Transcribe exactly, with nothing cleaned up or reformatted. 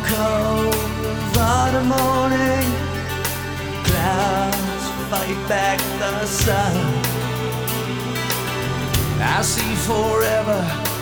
cold of autumn morning, clouds fight back the sun. I see forever